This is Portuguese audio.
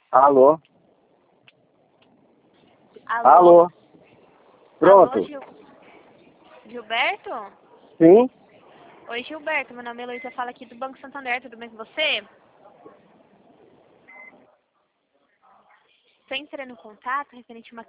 Alô? Alô? Alô? Pronto. Alô, Gilberto? Sim? Oi, Gilberto. Meu nome é Luísa, fala aqui do Banco Santander. Tudo bem com você? Estou entrando em contato referente a uma